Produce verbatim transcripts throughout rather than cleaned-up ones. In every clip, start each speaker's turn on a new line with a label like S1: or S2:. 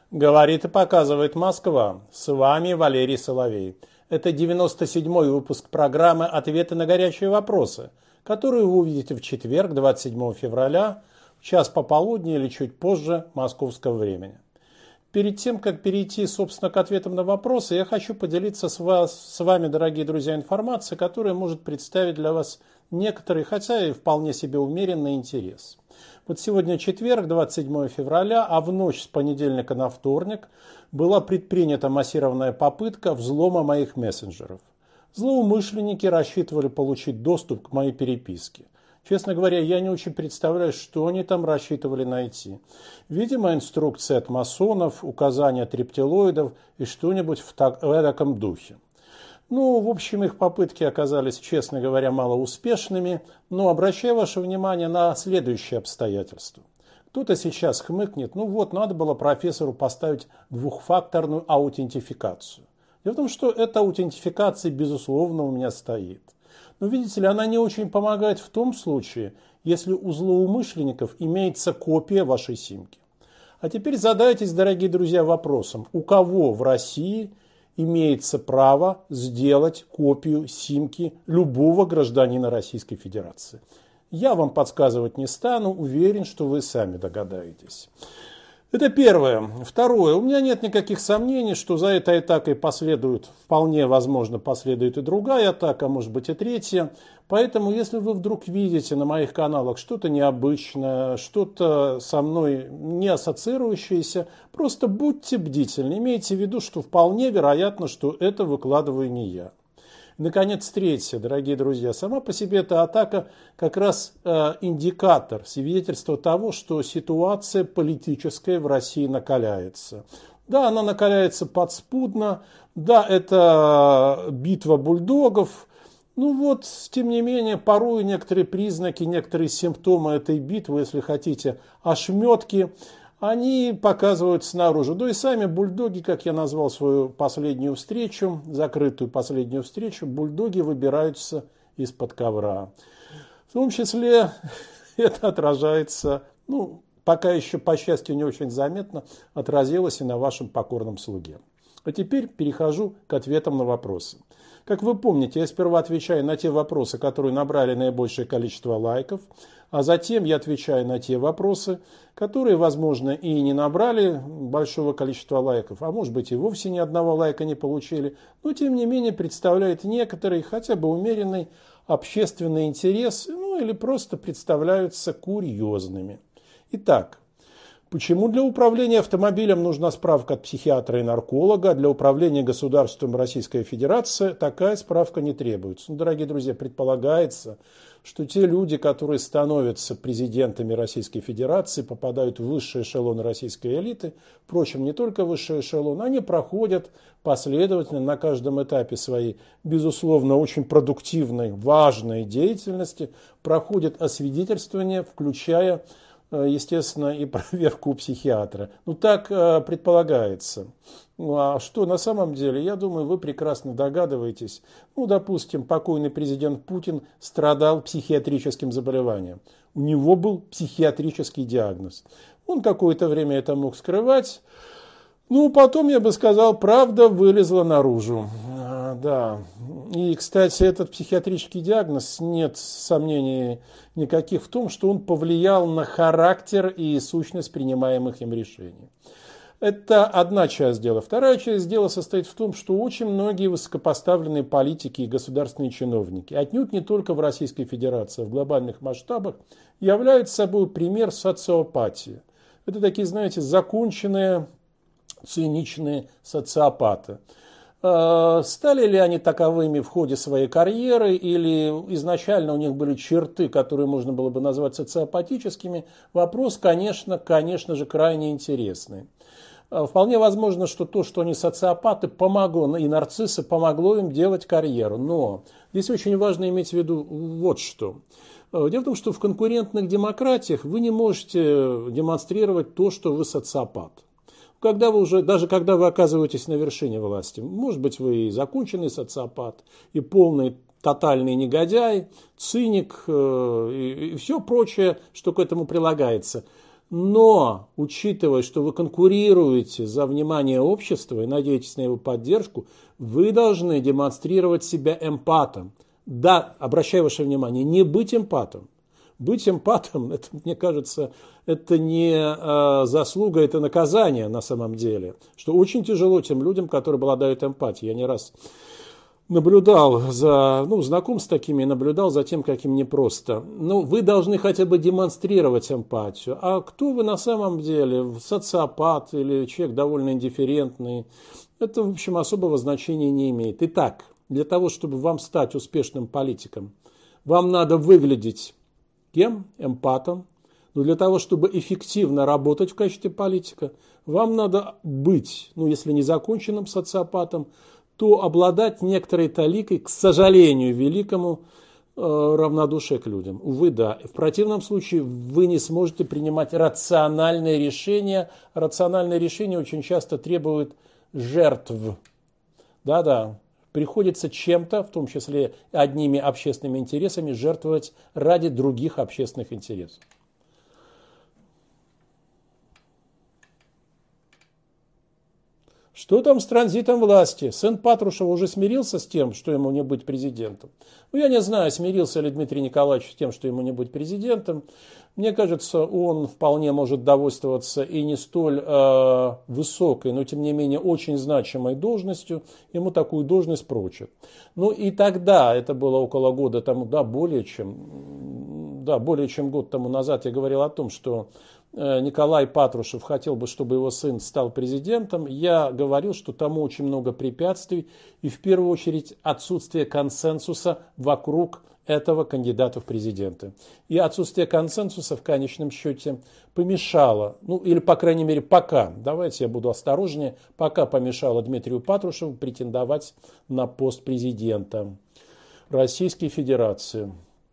S1: Говорит и показывает Москва. С вами Валерий Соловей. Это девяносто седьмой выпуск программы «Ответы на горячие вопросы», которую вы увидите в четверг, двадцать седьмого февраля, в час пополудни или чуть позже московского времени. Перед тем, как перейти, собственно, к ответам на вопросы, я хочу поделиться с, вас, с вами, дорогие друзья, информацией, которая может представить для вас некоторый, хотя и вполне себе умеренный интерес. Вот сегодня четверг, двадцать седьмого февраля, а в ночь с понедельника на вторник была предпринята массированная попытка взлома моих мессенджеров. Злоумышленники рассчитывали получить доступ к моей переписке. Честно говоря, я не очень представляю, что они там рассчитывали найти. Видимо, инструкции от масонов, указания от рептилоидов и что-нибудь в, так, в таком духе. Ну, в общем, их попытки оказались, честно говоря, малоуспешными, но обращаю ваше внимание на следующие обстоятельства. Кто-то сейчас хмыкнет, ну вот, надо было профессору поставить двухфакторную аутентификацию. Дело в том, что эта аутентификация, безусловно, у меня стоит. Но, видите ли, она не очень помогает в том случае, если у злоумышленников имеется копия вашей симки. А теперь задайтесь, дорогие друзья, вопросом, у кого в России имеется право сделать копию симки любого гражданина Российской Федерации. Я вам подсказывать не стану, уверен, что вы сами догадаетесь. Это первое. Второе. У меня нет никаких сомнений, что за этой атакой последует, вполне возможно, последует и другая атака, может быть и третья. Поэтому, если вы вдруг видите на моих каналах что-то необычное, что-то со мной не ассоциирующееся, просто будьте бдительны. Имейте в виду, что вполне вероятно, что это выкладываю не я. Наконец, третье, дорогие друзья, сама по себе эта атака как раз э, индикатор, свидетельство того, что ситуация политическая в России накаляется. Да, она накаляется подспудно, да, это битва бульдогов. Ну вот, тем не менее, порой некоторые признаки, некоторые симптомы этой битвы, если хотите, ошметки, они показывают снаружи. Да и сами бульдоги, как я назвал свою последнюю встречу, закрытую последнюю встречу, бульдоги выбираются из-под ковра. В том числе это отражается, ну, пока еще, по счастью, не очень заметно, отразилось и на вашем покорном слуге. А теперь перехожу к ответам на вопросы. Как вы помните, я сперва отвечаю на те вопросы, которые набрали наибольшее количество лайков, а затем я отвечаю на те вопросы, которые, возможно, и не набрали большого количества лайков, а может быть и вовсе ни одного лайка не получили, но тем не менее представляют некоторый, хотя бы умеренный общественный интерес, ну или просто представляются курьезными. Итак, почему для управления автомобилем нужна справка от психиатра и нарколога, а для управления государством Российской Федерации такая справка не требуется? Ну, дорогие друзья, предполагается, что те люди, которые становятся президентами Российской Федерации, попадают в высший эшелон российской элиты, впрочем, не только высший эшелон, они проходят последовательно на каждом этапе своей, безусловно, очень продуктивной, важной деятельности, проходят освидетельствование, включая, естественно, и проверку у психиатра. Ну, так э, предполагается. Ну, а что на самом деле, я думаю, вы прекрасно догадываетесь. Ну, допустим, покойный президент Путин страдал психиатрическим заболеванием. У него был психиатрический диагноз. Он какое-то время это мог скрывать. Ну, потом, я бы сказал, правда вылезла наружу. А, да. И, кстати, этот психиатрический диагноз, нет сомнений никаких в том, что он повлиял на характер и сущность принимаемых им решений. Это одна часть дела. Вторая часть дела состоит в том, что очень многие высокопоставленные политики и государственные чиновники, отнюдь не только в Российской Федерации, а в глобальных масштабах, являются собой пример социопатии. Это такие, знаете, законченные, циничные социопаты. Стали ли они таковыми в ходе своей карьеры или изначально у них были черты, которые можно было бы назвать социопатическими, вопрос, конечно, конечно же, крайне интересный. Вполне возможно, что то, что они социопаты, помогло, и нарциссы, помогло им делать карьеру. Но здесь очень важно иметь в виду вот что. Дело в том, что в конкурентных демократиях вы не можете демонстрировать то, что вы социопат. Когда вы уже, даже когда вы оказываетесь на вершине власти, может быть, вы и законченный социопат, и полный тотальный негодяй, циник э, и, и все прочее, что к этому прилагается. Но, учитывая, что вы конкурируете за внимание общества и надеетесь на его поддержку, вы должны демонстрировать себя эмпатом. Да, обращаю ваше внимание, не быть эмпатом. Быть эмпатом, это, мне кажется, это не э, заслуга, это наказание на самом деле. Что очень тяжело тем людям, которые обладают эмпатией. Я не раз наблюдал за, ну, знаком с такими, наблюдал за тем, как им непросто. Ну, вы должны хотя бы демонстрировать эмпатию. А кто вы на самом деле? Социопат или человек довольно индифферентный? Это, в общем, особого значения не имеет. Итак, для того, чтобы вам стать успешным политиком, вам надо выглядеть кем? Эмпатом. Но для того, чтобы эффективно работать в качестве политика, вам надо быть, ну, если не законченным социопатом, то обладать некоторой таликой, к сожалению, великому, э, равнодушие к людям. Увы, да. В противном случае вы не сможете принимать рациональные решения. Рациональные решения очень часто требуют жертв. Да-да. Приходится чем-то, в том числе одними общественными интересами, жертвовать ради других общественных интересов. Что там с транзитом власти? Сын Патрушева уже смирился с тем, что ему не быть президентом? Ну, я не знаю, смирился ли Дмитрий Николаевич с тем, что ему не быть президентом. Мне кажется, он вполне может довольствоваться и не столь э, высокой, но тем не менее очень значимой должностью. Ему такую должность прочат. Ну и тогда, это было около года тому, да, более чем, да, более чем год тому назад я говорил о том, что Николай Патрушев хотел бы, чтобы его сын стал президентом. Я говорил, что тому очень много препятствий, и в первую очередь отсутствие консенсуса вокруг этого кандидата в президенты. И отсутствие консенсуса в конечном счете помешало, ну или по крайней мере пока, давайте я буду осторожнее, пока помешало Дмитрию Патрушеву претендовать на пост президента Российской Федерации.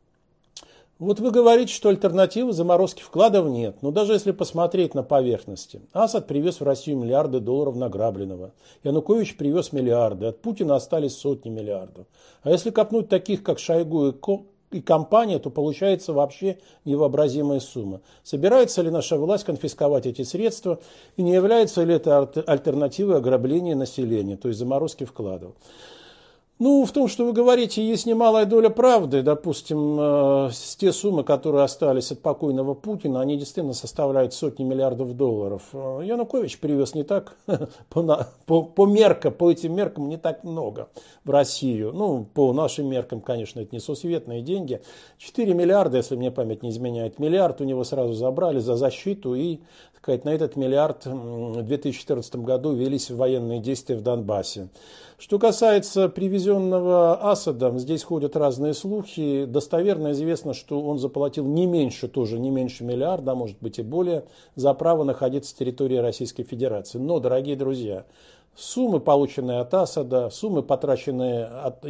S1: Вот вы говорите, что альтернативы заморозки вкладов нет. Но даже если посмотреть на поверхности. Асад привез в Россию миллиарды долларов награбленного. Янукович привез миллиарды. От Путина остались сотни миллиардов. А если копнуть таких, как Шойгу и, и компания, то получается вообще невообразимая сумма. Собирается ли наша власть конфисковать эти средства? И не является ли это альтернативой ограбления населения, то есть заморозки вкладов? Ну, в том, что вы говорите, есть немалая доля правды. Допустим, э, те суммы, которые остались от покойного Путина, они действительно составляют сотни миллиардов долларов. Янукович привез не так, по, по, по меркам, по этим меркам не так много в Россию. Ну, по нашим меркам, конечно, это несусветные деньги. четыре миллиарда, если мне память не изменяет. Миллиард у него сразу забрали за защиту и, так сказать, на этот миллиард в две тысячи четырнадцатом году велись военные действия в Донбассе. Что касается привезенного Асада, здесь ходят разные слухи. Достоверно известно, что он заплатил не меньше, тоже не меньше миллиарда, а может быть и более, за право находиться в территории Российской Федерации. Но, дорогие друзья, суммы, полученные от Асада, суммы, потраченные от,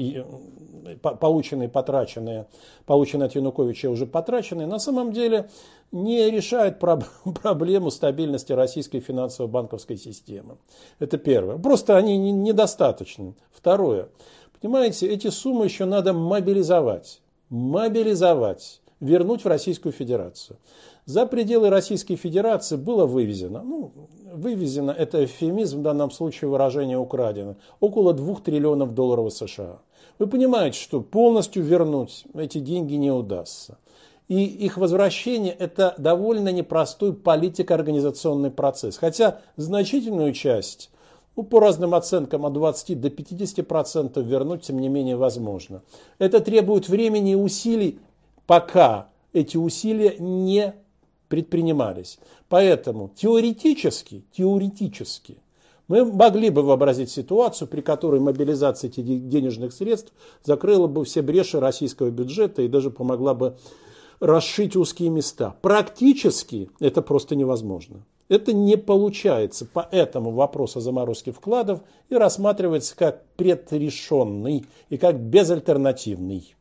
S1: полученные, потраченные, полученные от Януковича, уже потраченные, на самом деле не решают проблему стабильности российской финансово-банковской системы. Это первое. Просто они недостаточны. Второе. Понимаете, эти суммы еще надо мобилизовать. Мобилизовать. Вернуть в Российскую Федерацию. За пределы Российской Федерации было вывезено, ну, вывезено, это эвфемизм, в данном случае выражение украдено, около двух триллионов долларов США. Вы понимаете, что полностью вернуть эти деньги не удастся. И их возвращение – это довольно непростой политико-организационный процесс. Хотя значительную часть, ну, по разным оценкам от двадцати до пятидесяти процентов вернуть, тем не менее, возможно. Это требует времени и усилий, пока эти усилия не предпринимались. Поэтому теоретически, теоретически мы могли бы вообразить ситуацию, при которой мобилизация этих денежных средств закрыла бы все бреши российского бюджета и даже помогла бы расшить узкие места. Практически это просто невозможно. Это не получается. Поэтому вопрос о заморозке вкладов и рассматривается как предрешенный и как безальтернативный.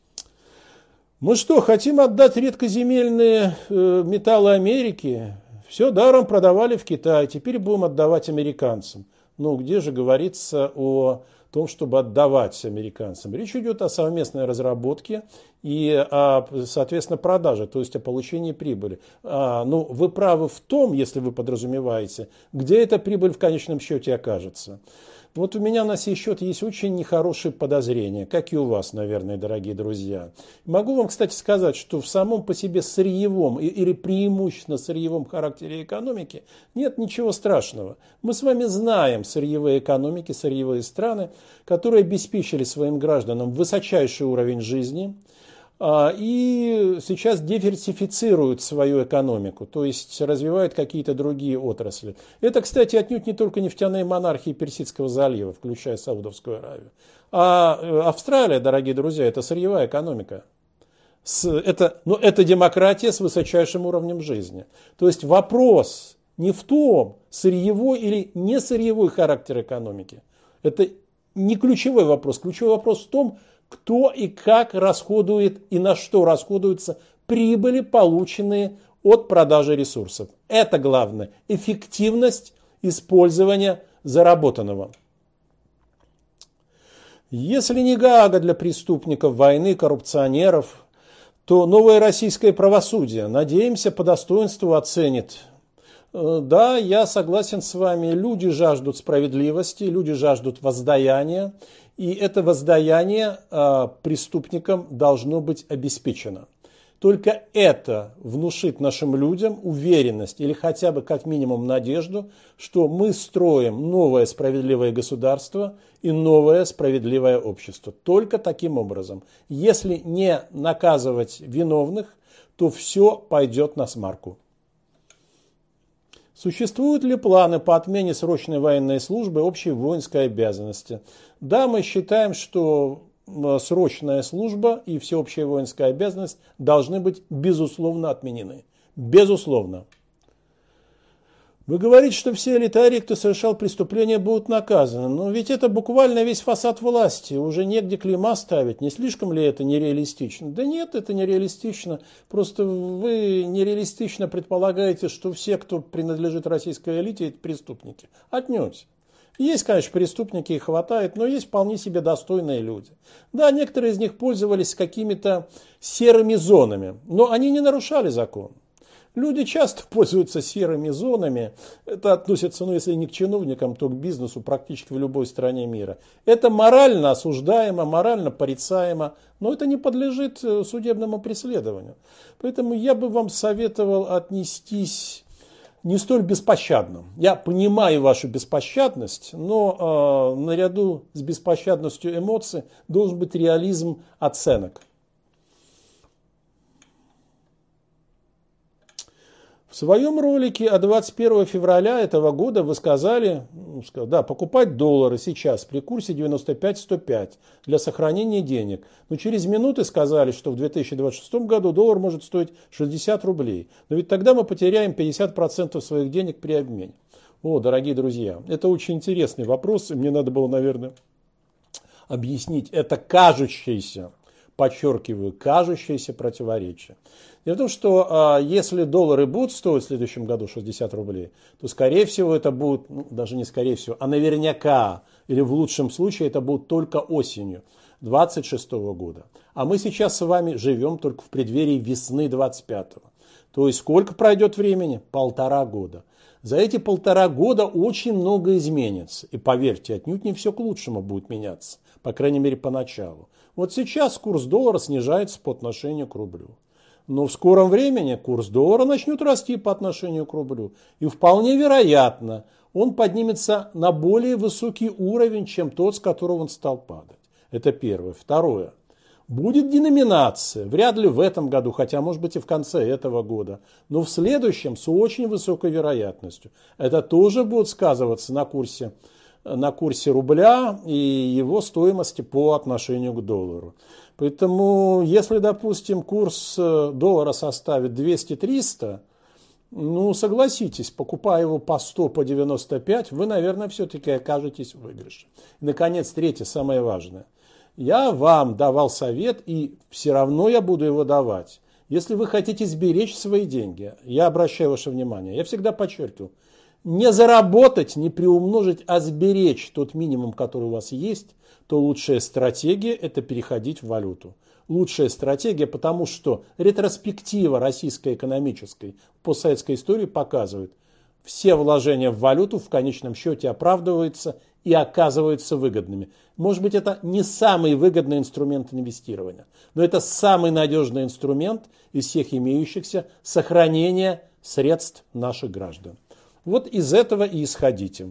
S1: Мы что, хотим отдать редкоземельные э, металлы Америки? Все даром продавали в Китай, теперь будем отдавать американцам. Ну, где же говорится о в том, чтобы отдавать американцам. Речь идет о совместной разработке и, о, соответственно, продаже, то есть о получении прибыли. А, ну, вы правы в том, если вы подразумеваете, где эта прибыль в конечном счете окажется. Вот у меня на сей счет есть очень нехорошие подозрения, как и у вас, наверное, дорогие друзья. Могу вам, кстати, сказать, что в самом по себе сырьевом или преимущественно сырьевом характере экономики нет ничего страшного. Мы с вами знаем сырьевые экономики, сырьевые страны, которые обеспечили своим гражданам высочайший уровень жизни, и сейчас диверсифицируют свою экономику, то есть развивают какие-то другие отрасли. Это, кстати, отнюдь не только нефтяные монархии Персидского залива, включая Саудовскую Аравию. А Австралия, дорогие друзья, это сырьевая экономика. Это, ну, это демократия с высочайшим уровнем жизни. То есть вопрос не в том, сырьевой или не сырьевой характер экономики. Это не ключевой вопрос. Ключевой вопрос в том, кто и как расходует и на что расходуются прибыли, полученные от продажи ресурсов. Это главное. Эффективность использования заработанного. Если не Гаага для преступников войны, коррупционеров, то новое российское правосудие, надеемся, по достоинству оценит. Да, я согласен с вами, люди жаждут справедливости, люди жаждут воздаяния. И это воздаяние э, преступникам должно быть обеспечено. Только это внушит нашим людям уверенность или хотя бы как минимум надежду, что мы строим новое справедливое государство и новое справедливое общество. Только таким образом. Если не наказывать виновных, то все пойдет на смарку. Существуют ли планы по отмене срочной военной службы, общей воинской обязанности? Да, мы считаем, что срочная служба и всеобщая воинская обязанность должны быть безусловно отменены. Безусловно. Вы говорите, что все элитарии, кто совершал преступления, будут наказаны. Но ведь это буквально весь фасад власти. Уже негде клейма ставить. Не слишком ли это нереалистично? Да нет, это нереалистично. Просто вы нереалистично предполагаете, что все, кто принадлежит российской элите, это преступники. Отнюдь. Есть, конечно, преступники, их хватает, но есть вполне себе достойные люди. Да, некоторые из них пользовались какими-то серыми зонами, но они не нарушали закон. Люди часто пользуются серыми зонами. Это относится, ну, если не к чиновникам, то к бизнесу практически в любой стране мира. Это морально осуждаемо, морально порицаемо, но это не подлежит судебному преследованию. Поэтому я бы вам советовал отнестись не столь беспощадно. Я понимаю вашу беспощадность, но э, наряду с беспощадностью эмоций должен быть реализм оценок. В своем ролике от двадцать первого февраля этого года вы сказали, да, покупать доллары сейчас при курсе девяносто пять сто пять для сохранения денег. Но через минуты сказали, что в две тысячи двадцать шестом году доллар может стоить шестьдесят рублей. Но ведь тогда мы потеряем пятьдесят процентов своих денег при обмене. О, дорогие друзья, это очень интересный вопрос. И мне надо было, наверное, объяснить это кажущееся, подчеркиваю, кажущееся противоречие. Дело в том, что э, если доллары будут стоить в следующем году шестьдесят рублей, то, скорее всего, это будет, ну, даже не скорее всего, а наверняка, или в лучшем случае, это будет только осенью двадцать шестого года. А мы сейчас с вами живем только в преддверии весны двадцать пятого. То есть сколько пройдет времени? Полтора года. За эти полтора года очень много изменится. И поверьте, отнюдь не все к лучшему будет меняться. По крайней мере, поначалу. Вот сейчас курс доллара снижается по отношению к рублю. Но в скором времени курс доллара начнет расти по отношению к рублю. И вполне вероятно, он поднимется на более высокий уровень, чем тот, с которого он стал падать. Это первое. Второе. Будет деноминация. Вряд ли в этом году, хотя может быть и в конце этого года. Но в следующем с очень высокой вероятностью. Это тоже будет сказываться на курсе, на курсе рубля и его стоимости по отношению к доллару. Поэтому, если, допустим, курс доллара составит двести триста, ну, согласитесь, покупая его по сто, по девяносто пять, вы, наверное, все-таки окажетесь в выигрыше. И, наконец, третье, самое важное. Я вам давал совет, и все равно я буду его давать. Если вы хотите сберечь свои деньги, я обращаю ваше внимание, я всегда подчеркивал, не заработать, не приумножить, а сберечь тот минимум, который у вас есть, то лучшая стратегия – это переходить в валюту. Лучшая стратегия, потому что ретроспектива российской экономической постсоветской истории показывает, все вложения в валюту в конечном счете оправдываются и оказываются выгодными. Может быть, это не самый выгодный инструмент инвестирования, но это самый надежный инструмент из всех имеющихся сохранения средств наших граждан. Вот из этого и исходите.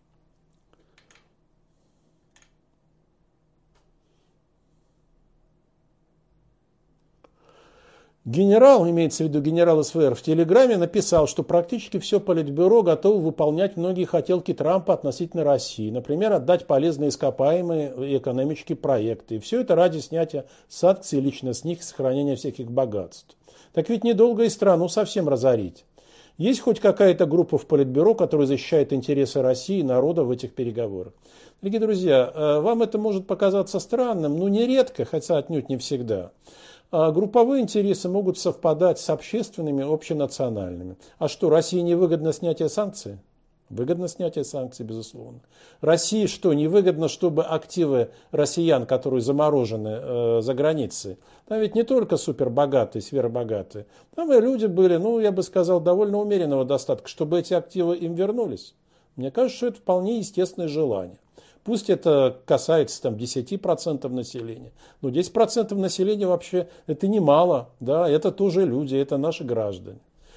S1: Генерал, имеется в виду генерал СВР, в Телеграме написал, что практически все Политбюро готово выполнять многие хотелки Трампа относительно России. Например, отдать полезные ископаемые и экономические проекты. И все это ради снятия санкций лично с них и сохранения всех их богатств. Так ведь недолго и страну совсем разорить. Есть хоть какая-то группа в Политбюро, которая защищает интересы России и народа в этих переговорах? Дорогие друзья, вам это может показаться странным, но нередко, хотя отнюдь не всегда. Групповые интересы могут совпадать с общественными, общенациональными. А что, России невыгодно снятие санкций? Выгодно снятие санкций, безусловно. России что, невыгодно, чтобы активы россиян, которые заморожены э, за границей, там ведь не только супербогатые, сверхбогатые, там и люди были, ну, я бы сказал, довольно умеренного достатка, чтобы эти активы им вернулись. Мне кажется, что это вполне естественное желание. Пусть это касается там, десять процентов населения, но десять процентов населения вообще это немало, да, это тоже люди, это наши граждане.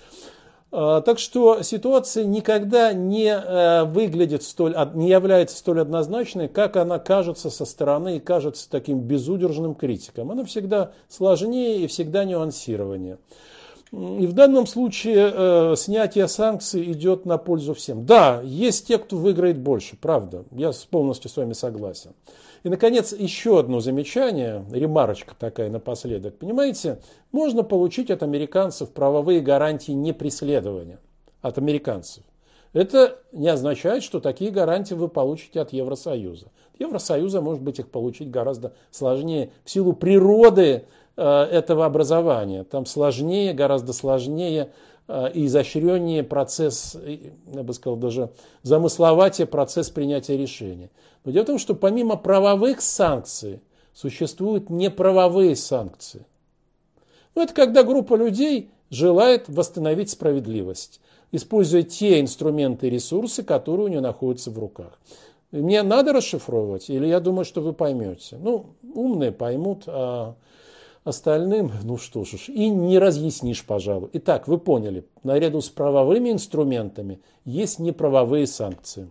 S1: Так что ситуация никогда не выглядит столь, не является столь однозначной, как она кажется со стороны и кажется таким безудержным критиком. Она всегда сложнее и всегда нюансированнее. И в данном случае э, снятие санкций идет на пользу всем. Да, есть те, кто выиграет больше, правда, я полностью с вами согласен. И, наконец, еще одно замечание, ремарочка такая напоследок. Понимаете, можно получить от американцев правовые гарантии непреследования. От американцев. Это не означает, что такие гарантии вы получите от Евросоюза. От Евросоюза, может быть, их получить гораздо сложнее в силу природы этого образования. Там сложнее, гораздо сложнее и изощреннее процесс, я бы сказал, даже замысловатее процесс принятия решения. Но дело в том, что помимо правовых санкций существуют неправовые санкции. Ну, это когда группа людей желает восстановить справедливость, используя те инструменты и ресурсы, которые у нее находятся в руках. Мне надо расшифровывать, или я думаю, что вы поймете? Ну, умные поймут, а остальным, ну что ж, и не разъяснишь, пожалуй. Итак, вы поняли, наряду с правовыми инструментами есть неправовые санкции.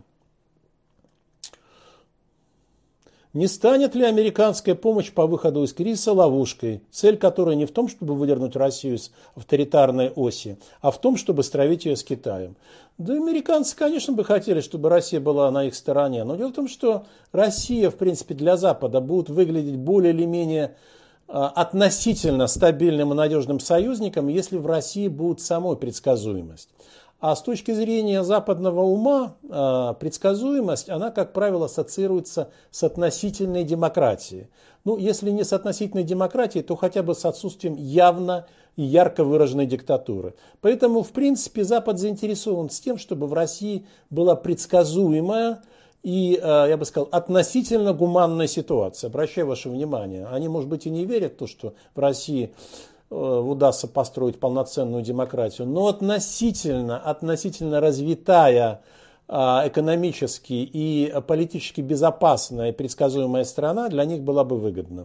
S1: Не станет ли американская помощь по выходу из кризиса ловушкой, цель которой не в том, чтобы выдернуть Россию с авторитарной оси, а в том, чтобы стравить ее с Китаем? Да, американцы, конечно, бы хотели, чтобы Россия была на их стороне, но дело в том, что Россия, в принципе, для Запада будет выглядеть более или менее относительно стабильным и надежным союзником, если в России будет самой предсказуемость. А с точки зрения западного ума, предсказуемость, она, как правило, ассоциируется с относительной демократией. Ну, если не с относительной демократией, то хотя бы с отсутствием явно и ярко выраженной диктатуры. Поэтому, в принципе, Запад заинтересован с тем, чтобы в России была предсказуемая и, я бы сказал, относительно гуманная ситуация. Обращаю ваше внимание, они, может быть, и не верят в то, что в России удастся построить полноценную демократию, но относительно, относительно развитая экономически и политически безопасная и предсказуемая страна для них была бы выгодна.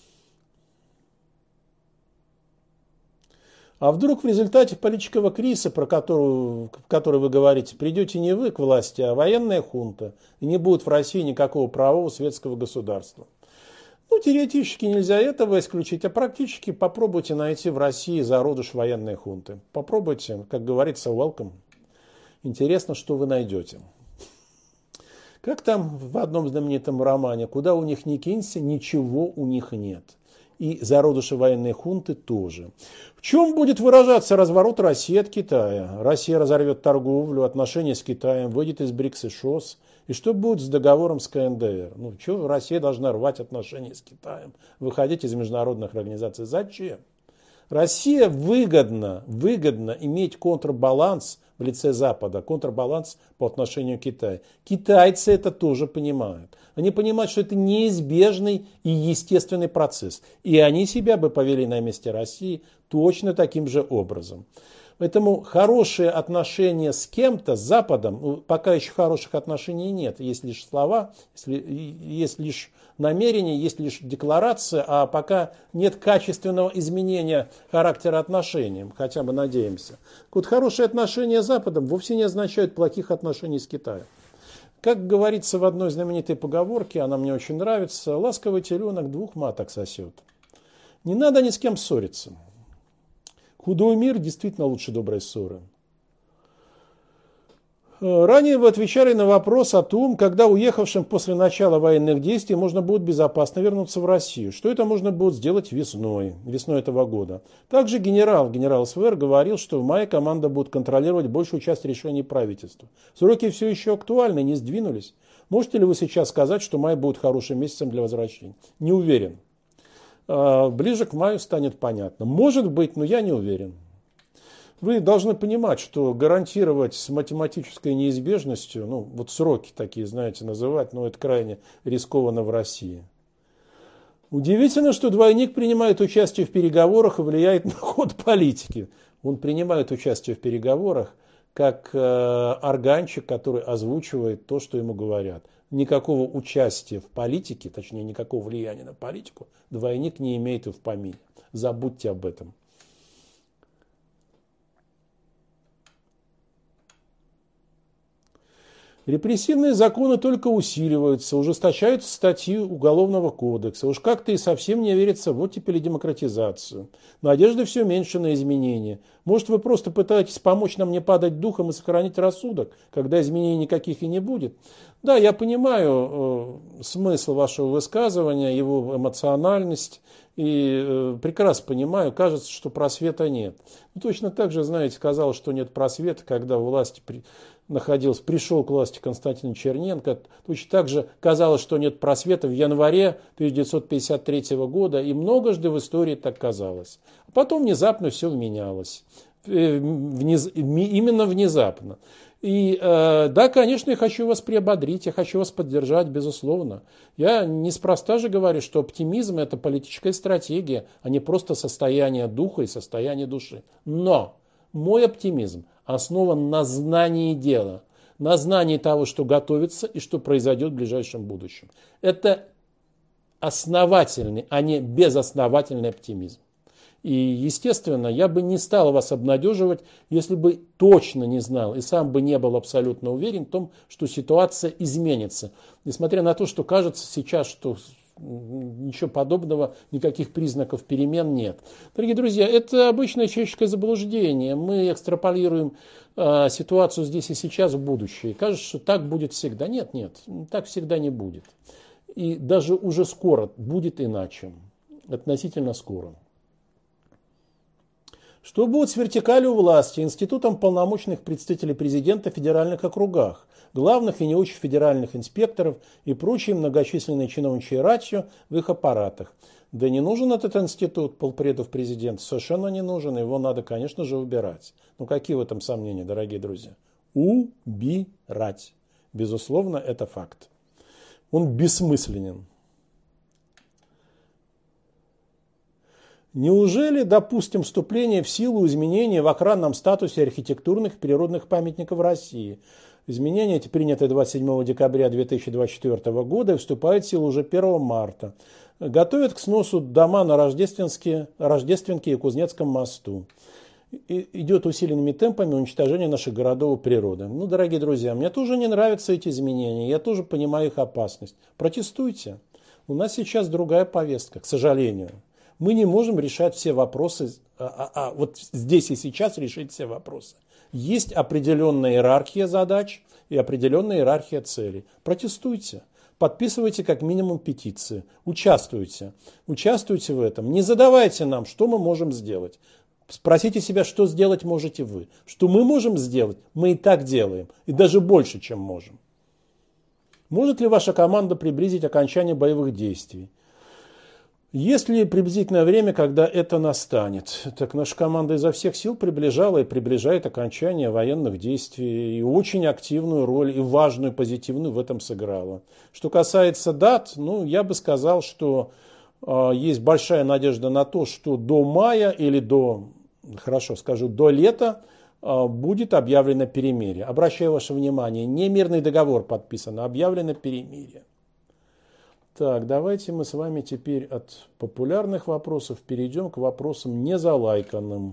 S1: А вдруг в результате политического кризиса, про который, который вы говорите, придете не вы к власти, а военная хунта, и не будет в России никакого правового светского государства? Ну, теоретически нельзя этого исключить, а практически попробуйте найти в России зародыш военной хунты. Попробуйте, как говорится, welcome. Интересно, что вы найдете. Как там в одном знаменитом романе, куда у них ни кинься, ничего у них нет. И зародыши военной хунты тоже. В чем будет выражаться разворот России от Китая? Россия разорвет торговлю, отношения с Китаем, выйдет из БРИКС и ШОС. И что будет с договором с КНДР? Ну, что Россия должна рвать отношения с Китаем, выходить из международных организаций? Зачем? Россия выгодно, выгодно иметь контрбаланс в лице Запада, контрбаланс по отношению к Китаю. Китайцы это тоже понимают. Они понимают, что это неизбежный и естественный процесс. И они себя бы повели на месте России точно таким же образом. Поэтому хорошие отношения с кем-то, с Западом, ну, пока еще хороших отношений нет. Есть лишь слова, есть лишь намерения, есть лишь декларация, а пока нет качественного изменения характера отношений, хотя бы надеемся. Вот хорошие отношения с Западом вовсе не означают плохих отношений с Китаем. Как говорится в одной знаменитой поговорке, она мне очень нравится, ласковый теленок двух маток сосет. Не надо ни с кем ссориться. Худой мир действительно лучше доброй ссоры. Ранее вы отвечали на вопрос о том, когда уехавшим после начала военных действий можно будет безопасно вернуться в Россию. Что это можно будет сделать весной, весной этого года. Также генерал, генерал СВР говорил, что в мае команда будет контролировать большую часть решений правительства. Сроки все еще актуальны, не сдвинулись. Можете ли вы сейчас сказать, что май будет хорошим месяцем для возвращения? Не уверен. Ближе к маю станет понятно. Может быть, но я не уверен. Вы должны понимать, что гарантировать с математической неизбежностью, ну вот сроки такие, знаете, называть, но это крайне рискованно в России. Удивительно, что двойник принимает участие в переговорах и влияет на ход политики. Он принимает участие в переговорах как э, органчик, который озвучивает то, что ему говорят. Никакого участия в политике, точнее никакого влияния на политику, двойник не имеет и в помине. Забудьте об этом. Репрессивные законы только усиливаются, ужесточаются статьи Уголовного кодекса. Уж как-то и совсем не верится в оттепель и демократизацию. Надежды все меньше на изменения. Может, вы просто пытаетесь помочь нам не падать духом и сохранить рассудок, когда изменений никаких и не будет? Да, я понимаю э, смысл вашего высказывания, его эмоциональность. И э, прекрасно понимаю, кажется, что просвета нет. Ну, точно так же, знаете, казалось, что нет просвета, когда власти при... находился, пришел к власти Константин Черненко. Точно так же казалось, что нет просвета в январе тысяча девятьсот пятьдесят третьего года. И многожды в истории так казалось. А потом внезапно все менялось. Вниз... Именно внезапно. И э, да, конечно, я хочу вас приободрить, я хочу вас поддержать, безусловно. Я неспроста же говорю, что оптимизм – это политическая стратегия, а не просто состояние духа и состояние души. Но мой оптимизм основан на знании дела, на знании того, что готовится и что произойдет в ближайшем будущем. Это основательный, а не безосновательный оптимизм. И, естественно, я бы не стал вас обнадеживать, если бы точно не знал и сам бы не был абсолютно уверен в том, что ситуация изменится. Несмотря на то, что кажется сейчас, что ничего подобного, никаких признаков перемен нет. Дорогие друзья, это обычное человеческое заблуждение. Мы экстраполируем э, ситуацию здесь и сейчас в будущее. Кажется, что так будет всегда. Нет, нет, так всегда не будет. И даже уже скоро будет иначе. Относительно скоро. Что будет с вертикалью власти, институтом полномочных представителей президента в федеральных округах, главных и не очень федеральных инспекторов и прочей многочисленной чиновничьей ратью в их аппаратах? Да не нужен этот институт полпредов президента, совершенно не нужен, его надо, конечно же, убирать. Ну какие в этом сомнения, дорогие друзья? Убирать. Безусловно, это факт. Он бессмысленен. Неужели допустим вступление в силу изменений в охранном статусе архитектурных и природных памятников России? Изменения эти приняты двадцать седьмого декабря две тысячи двадцать четвёртого года и вступают в силу уже первого марта. Готовят к сносу дома на Рождественске, Рождественке и Кузнецком мосту. И идет усиленными темпами уничтожение наших городов и природы. Ну, дорогие друзья, мне тоже не нравятся эти изменения, я тоже понимаю их опасность. Протестуйте. У нас сейчас другая повестка, к сожалению. Мы не можем решать все вопросы, а, а, а вот здесь и сейчас решить все вопросы. Есть определенная иерархия задач и определенная иерархия целей. Протестуйте, подписывайте как минимум петиции, участвуйте, участвуйте в этом. Не задавайте нам, что мы можем сделать. Спросите себя, что сделать можете вы. Что мы можем сделать, мы и так делаем, и даже больше, чем можем. Может ли ваша команда приблизить окончание боевых действий? Есть ли приблизительное время, когда это настанет? Так наша команда изо всех сил приближала и приближает окончание военных действий, и очень активную роль, и важную, позитивную в этом сыграла. Что касается дат, ну, я бы сказал, что э, есть большая надежда на то, что до мая или до, хорошо скажу, до лета э, будет объявлено перемирие. Обращаю ваше внимание, не мирный договор подписан, а объявлено перемирие. Так, давайте мы с вами теперь от популярных вопросов перейдем к вопросам незалайканным.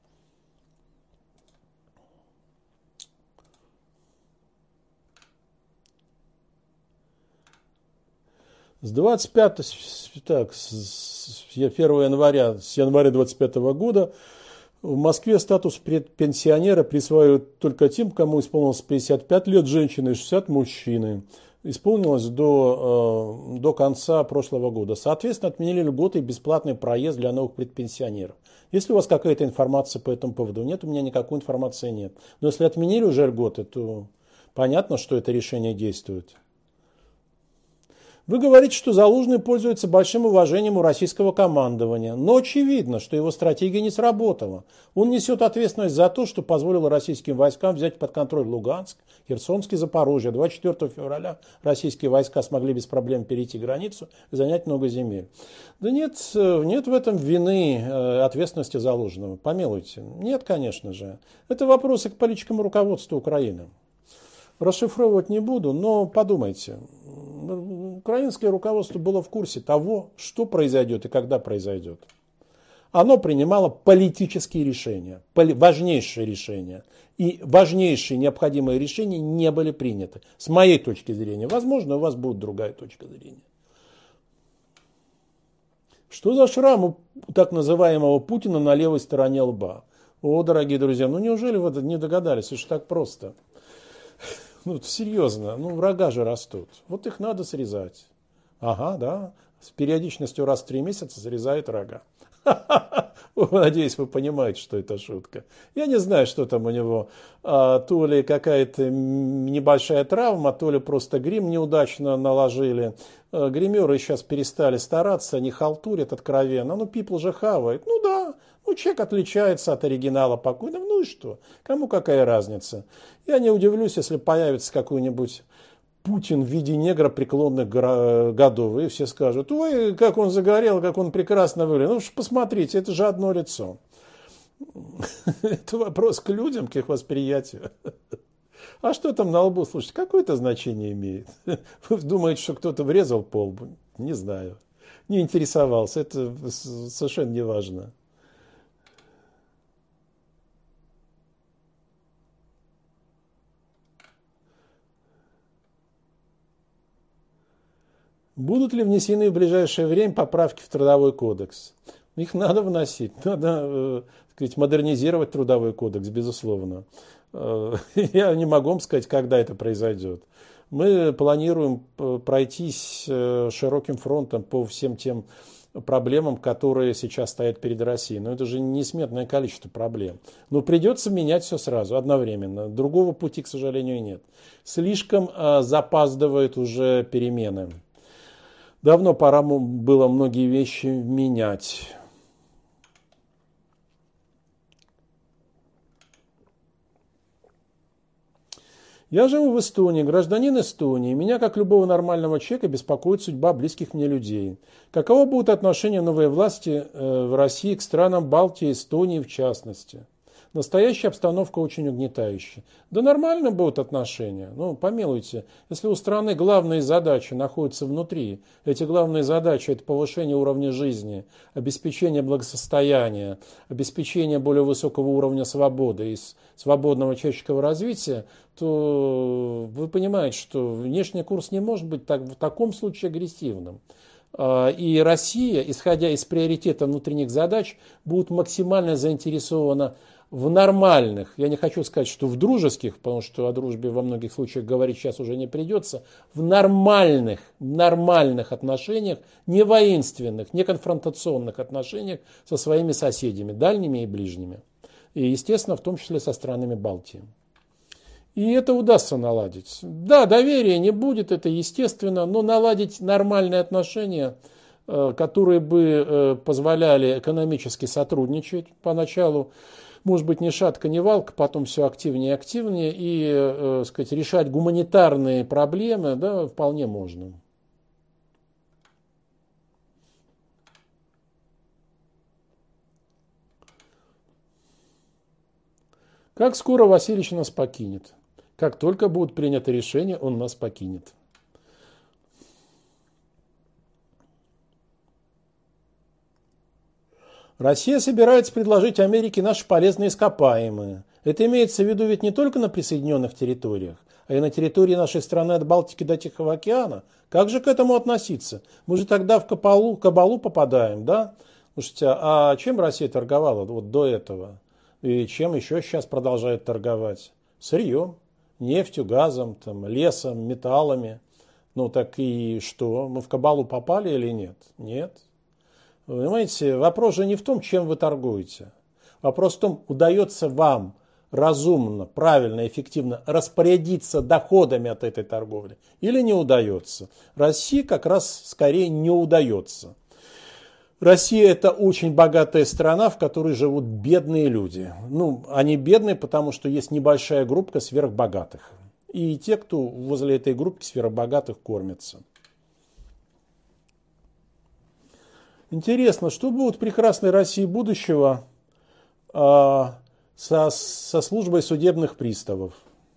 S1: С двадцать пятого, так, с первого января, с января двадцать пятого года в Москве статус пенсионера присваивают только тем, кому исполнилось пятьдесят пять лет, женщины, и шестьдесят мужчины. Исполнилось до, до конца прошлого года. Соответственно, отменили льготы и бесплатный проезд для новых предпенсионеров. Если у вас какая-то информация по этому поводу? Нет, у меня никакой информации нет. Но если отменили уже льготы, то понятно, что это решение действует. Вы говорите, что Залужный пользуется большим уважением у российского командования, но очевидно, что его стратегия не сработала. Он несет ответственность за то, что позволило российским войскам взять под контроль Луганск, Херсонск и Запорожье. двадцать четвёртого февраля российские войска смогли без проблем перейти границу и занять много земель. Да нет, нет в этом вины, ответственности Залужного. Помилуйте. Нет, конечно же. Это вопросы к политическому руководству Украины. Расшифровывать не буду, но подумайте. Украинское руководство было в курсе того, что произойдет и когда произойдет. Оно принимало политические решения, важнейшие решения. И важнейшие необходимые решения не были приняты. С моей точки зрения. Возможно, у вас будет другая точка зрения. Что за шрам у так называемого Путина на левой стороне лба? О, дорогие друзья, ну неужели вы не догадались, уж так просто? Ну, серьезно, ну врага же растут. Вот их надо срезать. Ага, да. С периодичностью раз в три месяца срезают рога. Надеюсь, вы понимаете, что это шутка. Я не знаю, что там у него. А, то ли какая-то небольшая травма, то ли просто грим неудачно наложили. А, гримеры сейчас перестали стараться, они халтурят откровенно. Ну, пипл же хавает. Ну да. Ну, человек отличается от оригинала покойного. Ну и что? Кому какая разница? Я не удивлюсь, если появится какой-нибудь Путин в виде негра преклонных годов. И все скажут, ой, как он загорел, как он прекрасно выглядит. Ну, посмотрите, это же одно лицо. Это вопрос к людям, к их восприятию. А что там на лбу? Слушайте, какое это значение имеет? Вы думаете, что кто-то врезал по лбу? Не знаю. Не интересовался. Это совершенно не важно. Будут ли внесены в ближайшее время поправки в Трудовой кодекс? Их надо вносить, надо, э, так сказать, модернизировать Трудовой кодекс, безусловно. Э, я не могу вам сказать, когда это произойдет. Мы планируем пройтись э, широким фронтом по всем тем проблемам, которые сейчас стоят перед Россией. Но это же несметное количество проблем. Но придется менять все сразу, одновременно. Другого пути, к сожалению, нет. Слишком э, запаздывают уже перемены. Давно пора было многие вещи менять. Я живу в Эстонии, гражданин Эстонии. Меня, как любого нормального человека, беспокоит судьба близких мне людей. Каково будут отношения новой власти в России к странам Балтии, Эстонии в частности? Настоящая обстановка очень угнетающая. Да нормально будут отношения. Ну, помилуйте, если у страны главные задачи находятся внутри, эти главные задачи – это повышение уровня жизни, обеспечение благосостояния, обеспечение более высокого уровня свободы и свободного человеческого развития, то вы понимаете, что внешний курс не может быть так, в таком случае агрессивным. И Россия, исходя из приоритета внутренних задач, будет максимально заинтересована в нормальных, я не хочу сказать, что в дружеских, потому что о дружбе во многих случаях говорить сейчас уже не придется, в нормальных, нормальных отношениях, не воинственных, не конфронтационных отношениях со своими соседями, дальними и ближними. И, естественно, в том числе со странами Балтии. И это удастся наладить. Да, доверия не будет, это естественно, но наладить нормальные отношения которые бы позволяли экономически сотрудничать поначалу, может быть, ни шатка, ни валка, потом все активнее и активнее, и, э, сказать, решать гуманитарные проблемы, да, вполне можно. Как скоро Васильевич нас покинет? Как только будет принято решение, он нас покинет. Россия собирается предложить Америке наши полезные ископаемые. Это имеется в виду ведь не только на присоединенных территориях, а и на территории нашей страны от Балтики до Тихого океана. Как же к этому относиться? Мы же тогда в кабалу, кабалу попадаем, да? Слушайте, а чем Россия торговала вот до этого? И чем еще сейчас продолжает торговать? Сырьем, нефтью, газом, там, лесом, металлами. Ну так и что? Мы в кабалу попали или нет? Нет. Вы понимаете, вопрос же не в том, чем вы торгуете. Вопрос в том, удается вам разумно, правильно, эффективно распорядиться доходами от этой торговли или не удается. России как раз скорее не удается. Россия – это очень богатая страна, в которой живут бедные люди. Ну, они бедные, потому что есть небольшая группа сверхбогатых. И те, кто возле этой группы сверхбогатых кормятся. Интересно, что будет в прекрасной России будущего э, со, со службой судебных приставов?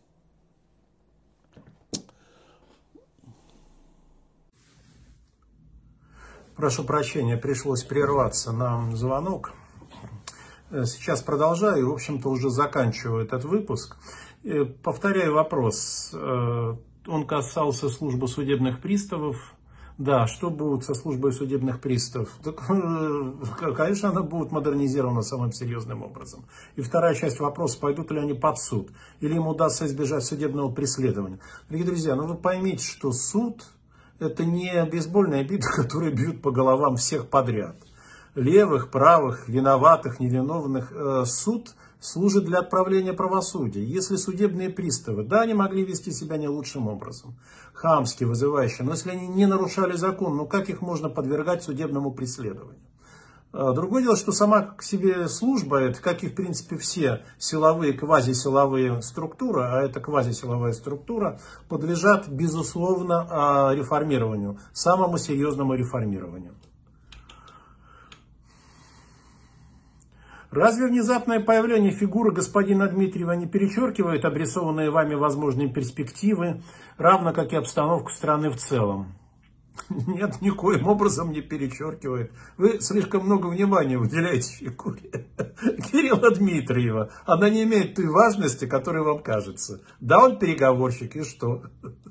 S1: Прошу прощения, пришлось прерваться на звонок. Сейчас продолжаю и, в общем-то, уже заканчиваю этот выпуск. Повторяю вопрос. Он касался службы судебных приставов. Да, что будет со службой судебных приставов? Так, конечно, она будет модернизирована самым серьезным образом. И вторая часть вопроса, пойдут ли они под суд, или им удастся избежать судебного преследования. Дорогие друзья, ну вы поймите, что суд – это не бейсбольная бита, которая бьют по головам всех подряд. Левых, правых, виноватых, невиновных. Суд служит для отправления правосудия. Если судебные приставы, да, они могли вести себя не лучшим образом, хамски, вызывающе, но если они не нарушали закон, ну как их можно подвергать судебному преследованию? Другое дело, что сама к себе служба, это как и в принципе все силовые, квазисиловые структуры, а это квазисиловая структура, подлежат безусловно реформированию, самому серьезному реформированию. Разве внезапное появление фигуры господина Дмитриева не перечеркивает обрисованные вами возможные перспективы, равно как и обстановку страны в целом? Нет, никоим образом не перечеркивает. Вы слишком много внимания уделяете фигуре Кирилла Дмитриева. Она не имеет той важности, которая вам кажется. Да, он переговорщик, и что?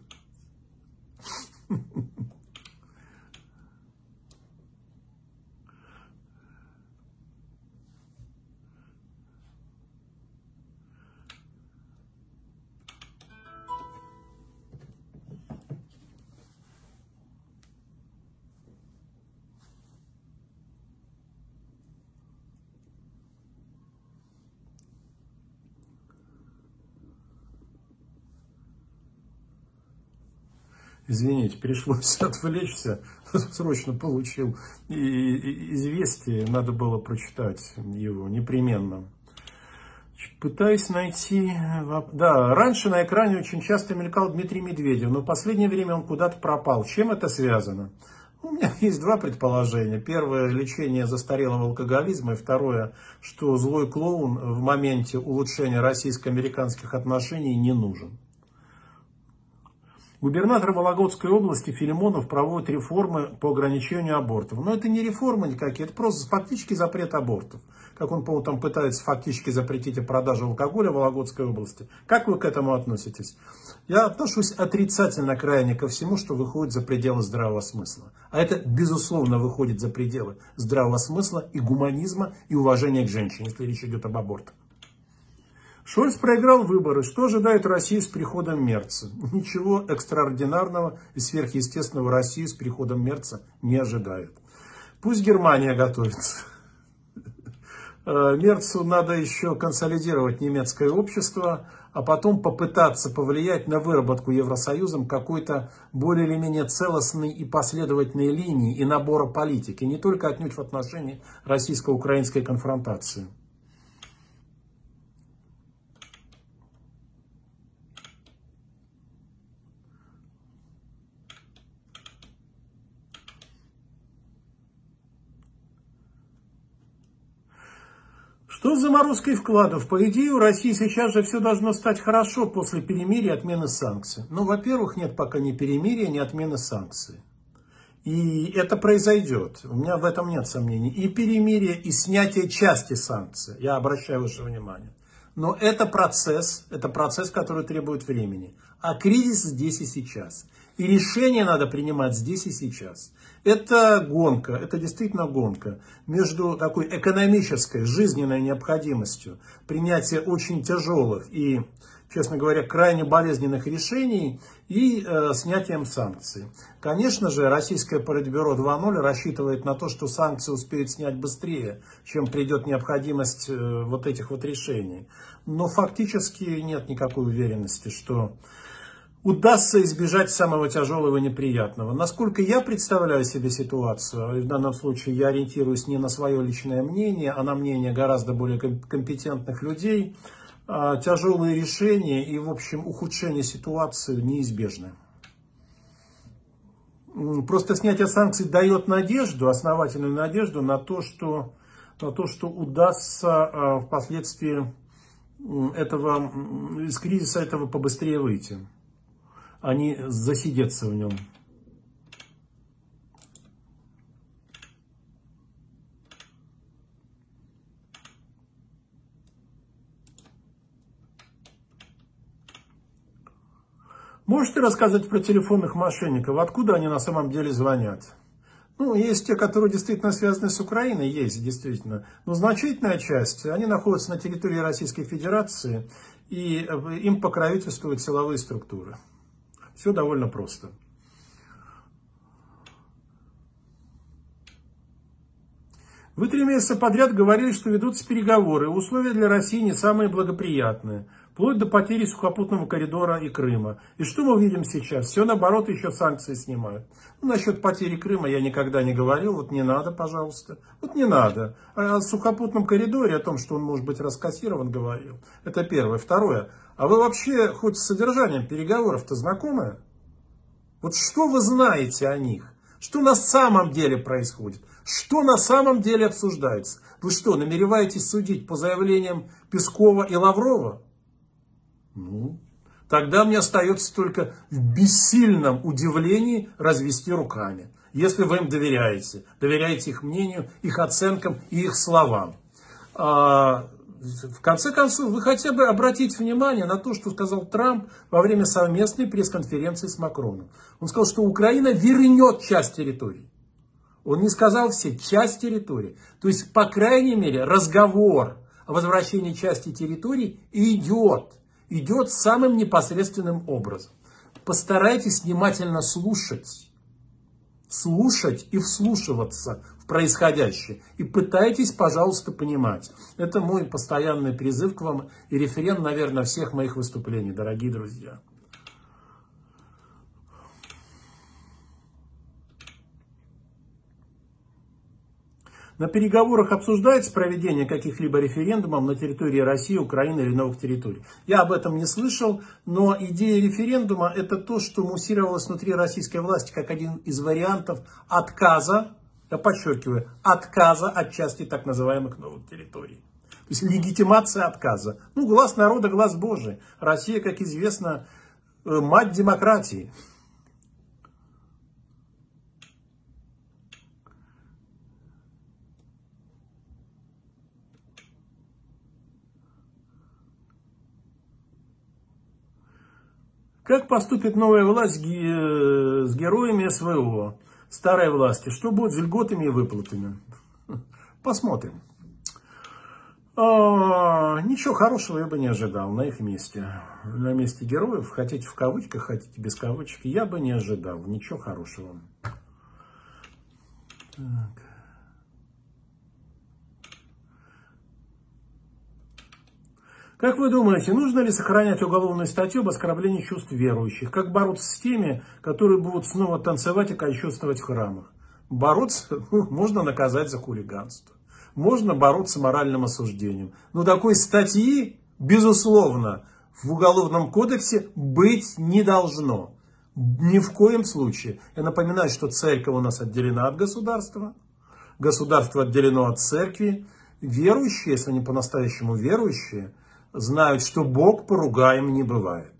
S1: Извините, пришлось отвлечься, срочно получил и, и, известие, надо было прочитать его непременно. Пытаюсь найти... Да, раньше на экране очень часто мелькал Дмитрий Медведев, но в последнее время он куда-то пропал. Чем это связано? У меня есть два предположения. Первое – лечение застарелого алкоголизма. И второе, что злой клоун в моменте улучшения российско-американских отношений не нужен. Губернатор Вологодской области Филимонов проводит реформы по ограничению абортов. Но это не реформы никакие, это просто фактический запрет абортов. Как он, по-моему, там пытается фактически запретить продажу алкоголя в Вологодской области. Как вы к этому относитесь? Я отношусь отрицательно крайне ко всему, что выходит за пределы здравого смысла. А это, безусловно, выходит за пределы здравого смысла и гуманизма, и уважения к женщине, если речь идет об абортах. Шольц проиграл выборы. Что ожидает Россию с приходом Мерца? Ничего экстраординарного и сверхъестественного России с приходом Мерца не ожидает. Пусть Германия готовится. Мерцу надо еще консолидировать немецкое общество, а потом попытаться повлиять на выработку Евросоюзом какой-то более или менее целостной и последовательной линии и набора политики, не только отнюдь в отношении российско-украинской конфронтации. Что с заморозкой вкладов? По идее, у России сейчас же все должно стать хорошо после перемирия и отмены санкций. Ну, во-первых, нет пока ни перемирия, ни отмены санкций. И это произойдет. У меня в этом нет сомнений. И перемирие, и снятие части санкций. Я обращаю ваше внимание. Но это процесс, это процесс, который требует времени. А кризис здесь и сейчас. И решение надо принимать здесь и сейчас. Это гонка, это действительно гонка между такой экономической, жизненной необходимостью принятия очень тяжелых и, честно говоря, крайне болезненных решений и э, снятием санкций. Конечно же, российское Политбюро два ноль рассчитывает на то, что санкции успеют снять быстрее, чем придет необходимость э, вот этих вот решений. Но фактически нет никакой уверенности, что удастся избежать самого тяжелого и неприятного. Насколько я представляю себе ситуацию, в данном случае я ориентируюсь не на свое личное мнение, а на мнение гораздо более компетентных людей, тяжелые решения и, в общем, ухудшение ситуации неизбежны. Просто снятие санкций дает надежду, основательную надежду на то, что, на то, что удастся впоследствии этого, из кризиса этого побыстрее выйти, а не засидеться в нем. Можете рассказать про телефонных мошенников? Откуда они на самом деле звонят? Ну, есть те, которые действительно связаны с Украиной, есть действительно. Но значительная часть, они находятся на территории Российской Федерации, и им покровительствуют силовые структуры. Все довольно просто. Вы три месяца подряд говорили, что ведутся переговоры, и условия для России не самые благоприятные, вплоть до потери сухопутного коридора и Крыма. И что мы видим сейчас? Все наоборот, еще санкции снимают. Ну, насчет потери Крыма я никогда не говорил, вот не надо, пожалуйста. Вот не надо. А о сухопутном коридоре, о том, что он может быть раскассирован, говорил. Это первое. Второе. А вы вообще хоть с содержанием переговоров-то знакомы? Вот что вы знаете о них? Что на самом деле происходит? Что на самом деле обсуждается? Вы что, намереваетесь судить по заявлениям Пескова и Лаврова? Ну, тогда мне остается только в бессильном удивлении развести руками. Если вы им доверяете, доверяете их мнению, их оценкам и их словам. А, в конце концов, вы хотя бы обратите внимание на то, что сказал Трамп во время совместной пресс-конференции с Макроном. Он сказал, что Украина вернет часть территории. Он не сказал все, часть территории. То есть, по крайней мере, разговор о возвращении части территории идет. Идет самым непосредственным образом. Постарайтесь внимательно слушать. Слушать и вслушиваться в происходящее. И пытайтесь, пожалуйста, понимать. Это мой постоянный призыв к вам и референт, наверное, всех моих выступлений, дорогие друзья. На переговорах обсуждается проведение каких-либо референдумов на территории России, Украины или новых территорий. Я об этом не слышал, но идея референдума – это то, что муссировалось внутри российской власти как один из вариантов отказа, я подчеркиваю, отказа от части так называемых новых территорий. То есть легитимация отказа. Ну, глаз народа, глаз Божий. Россия, как известно, мать демократии. Как поступит новая власть с героями СВО, старой власти? Что будет с льготами и выплатами? Посмотрим. А, ничего хорошего я бы не ожидал на их месте. На месте героев, хотите в кавычках, хотите без кавычек, я бы не ожидал. Ничего хорошего. Так. Как вы думаете, нужно ли сохранять уголовную статью об оскорблении чувств верующих? Как бороться с теми, которые будут снова танцевать и кощунствовать в храмах? Бороться, ну, можно наказать за хулиганство. Можно бороться моральным осуждением. Но такой статьи, безусловно, в Уголовном кодексе быть не должно. Ни в коем случае. Я напоминаю, что церковь у нас отделена от государства. Государство отделено от церкви. Верующие, если они по-настоящему верующие, знают, что Бог поругаем не бывает.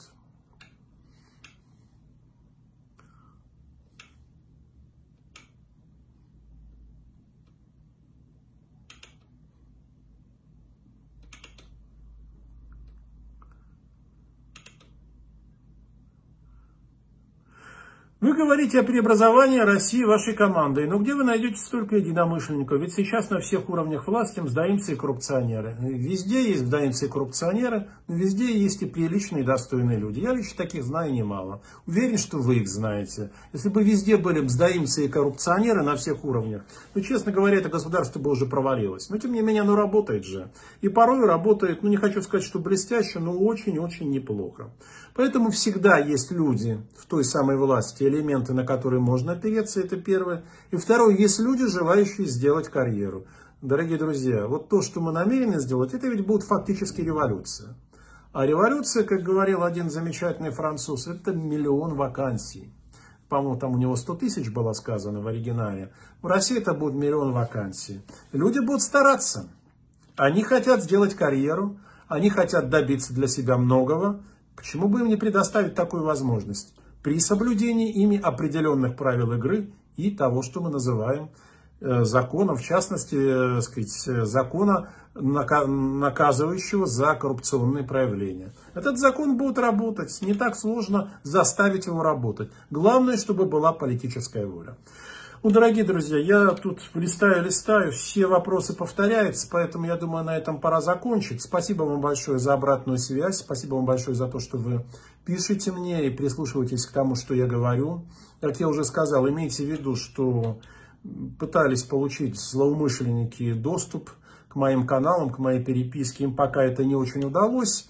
S1: Вы говорите о преобразовании России вашей командой. Но где вы найдете столько единомышленников? Ведь сейчас на всех уровнях власти мздоимцы и коррупционеры. Везде есть мздоимцы и коррупционеры, но везде есть и приличные и достойные люди. Я лично таких знаю немало. Уверен, что вы их знаете. Если бы везде были мздоимцы и коррупционеры на всех уровнях, ну, честно говоря, это государство бы уже провалилось. Но, тем не менее, оно работает же. И порой работает, ну, не хочу сказать, что блестяще, но очень-очень неплохо. Поэтому всегда есть люди в той самой власти, элементы, на которые можно опереться, это первое. И второе, есть люди, желающие сделать карьеру. Дорогие друзья, вот то, что мы намерены сделать, это ведь будет фактически революция. А революция, как говорил один замечательный француз, это миллион вакансий. По-моему, там у него сто тысяч было сказано в оригинале. В России это будет миллион вакансий. Люди будут стараться. Они хотят сделать карьеру, они хотят добиться для себя многого. Почему бы им не предоставить такую возможность? При соблюдении ими определенных правил игры и того, что мы называем э, законом, в частности, э, сказать, закона, нака наказывающего за коррупционные проявления. Этот закон будет работать. Не так сложно заставить его работать. Главное, чтобы была политическая воля. Ну, дорогие друзья, я тут листаю, листаю, все вопросы повторяются, поэтому я думаю, на этом пора закончить. Спасибо вам большое за обратную связь, спасибо вам большое за то, что вы пишете мне и прислушиваетесь к тому, что я говорю. Как я уже сказал, имейте в виду, что пытались получить злоумышленники доступ к моим каналам, к моей переписке, им пока это не очень удалось.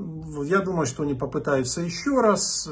S1: Я думаю, что они попытаются еще раз.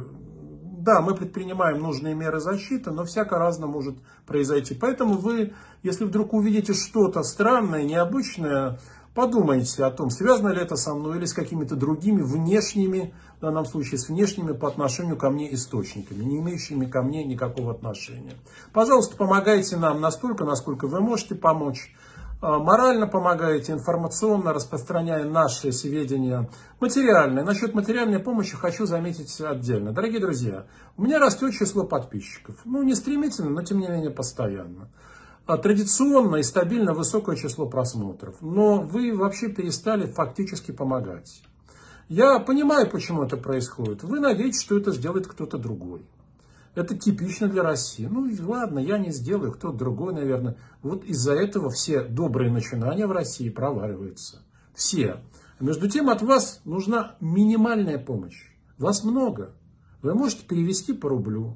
S1: Да, мы предпринимаем нужные меры защиты, но всяко разно может произойти. Поэтому вы, если вдруг увидите что-то странное, необычное, подумайте о том, связано ли это со мной или с какими-то другими внешними, в данном случае с внешними по отношению ко мне источниками, не имеющими ко мне никакого отношения. Пожалуйста, помогайте нам настолько, насколько вы можете помочь. Морально помогаете, информационно распространяя наши сведения, материальные. Насчет материальной помощи хочу заметить отдельно. Дорогие друзья, у меня растет число подписчиков. Ну, не стремительно, но тем не менее постоянно. Традиционно и стабильно высокое число просмотров. Но вы вообще перестали фактически помогать. Я понимаю, почему это происходит. Вы надеетесь, что это сделает кто-то другой. Это типично для России. Ну и ладно, я не сделаю, кто-то другой, наверное. Вот из-за этого все добрые начинания в России проваливаются. Все. А между тем от вас нужна минимальная помощь. Вас много. Вы можете перевести по рублю.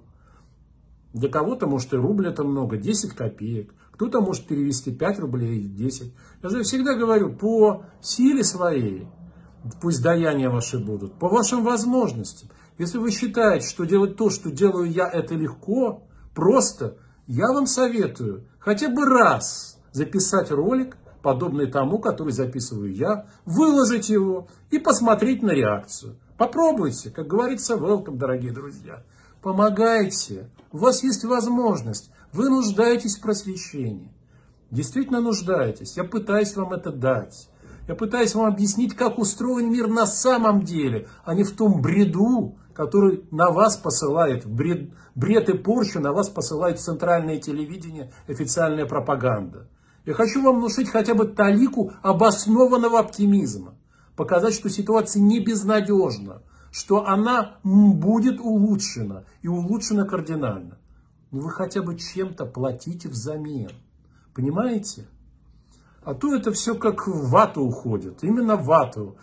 S1: Для кого-то, может, и рубль это много, десять копеек. Кто-то может перевести пять рублей или десять. Я же всегда говорю, по силе своей, пусть даяния ваши будут, по вашим возможностям. Если вы считаете, что делать то, что делаю я, это легко, просто, я вам советую хотя бы раз записать ролик, подобный тому, который записываю я, выложить его и посмотреть на реакцию. Попробуйте, как говорится, welcome, дорогие друзья. Помогайте, у вас есть возможность, вы нуждаетесь в просвещении. Действительно нуждаетесь, я пытаюсь вам это дать. Я пытаюсь вам объяснить, как устроен мир на самом деле, а не в том бреду, который на вас посылает, бред, бред и порчу на вас посылает центральное телевидение, официальная пропаганда. Я хочу вам внушить хотя бы талику обоснованного оптимизма. Показать, что ситуация не безнадежна, что она будет улучшена и улучшена кардинально. Но вы хотя бы чем-то платите взамен. Понимаете? А то это все как в вату уходит. Именно в вату,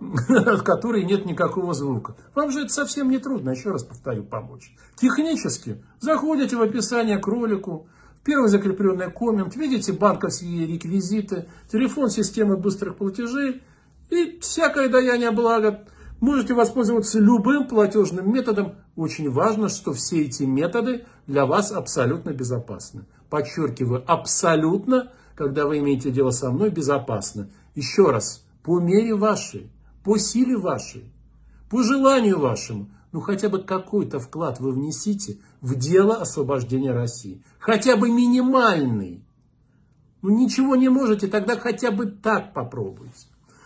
S1: в которой нет никакого звука. Вам же это совсем не трудно, еще раз повторю, помочь. Технически заходите в описание к ролику, в первый закрепленный коммент, видите банковские реквизиты, телефон системы быстрых платежей, И всякое даяние блага. Можете воспользоваться любым платежным методом. Очень важно, что все эти методы для вас абсолютно безопасны. Подчеркиваю, абсолютно, когда вы имеете дело со мной, безопасно. Еще раз, по мере вашей, по силе вашей, по желанию вашему, ну хотя бы какой-то вклад вы внесите в дело освобождения России. Хотя бы минимальный. Ну ничего не можете, тогда хотя бы так попробуйте.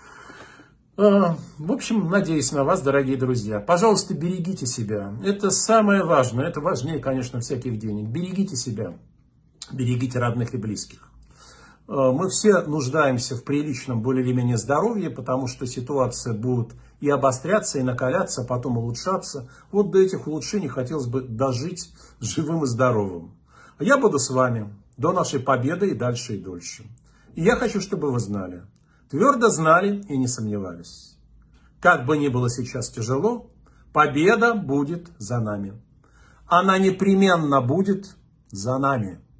S1: В общем, надеюсь на вас, дорогие друзья. Пожалуйста, берегите себя. Это самое важное. Это важнее, конечно, всяких денег. Берегите себя. Берегите родных и близких. Мы все нуждаемся в приличном, более или менее здоровье, потому что ситуация будет и обостряться, и накаляться, а потом улучшаться. Вот до этих улучшений хотелось бы дожить живым и здоровым. Я буду с вами до нашей победы и дальше, и дольше. И я хочу, чтобы вы знали. Твердо знали и не сомневались. Как бы ни было сейчас тяжело, победа будет за нами. Она непременно будет за нами.